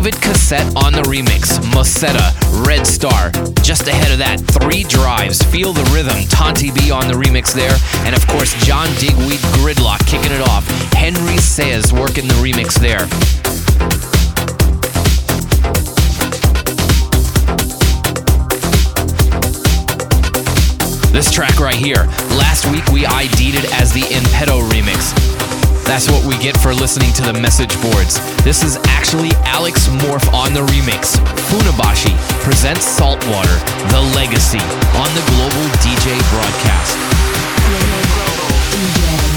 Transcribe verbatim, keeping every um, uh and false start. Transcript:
David Cassette on the remix, Mosetta, Red Star. Just ahead of that, Three Drives, Feel the Rhythm, Tonti B on the remix there. And of course, John Digweed, Gridlock kicking it off. Henry Says working the remix there. This track right here, last week we I D'd it as the Impeto remix. That's what we get for listening to the message boards. This is actually Alex Morph on the remix. Funabashi presents Saltwater, The Legacy, on the Global D J Broadcast.